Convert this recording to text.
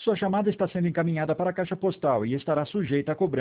Sua chamada está sendo encaminhada para a caixa postal e estará sujeita a cobrança.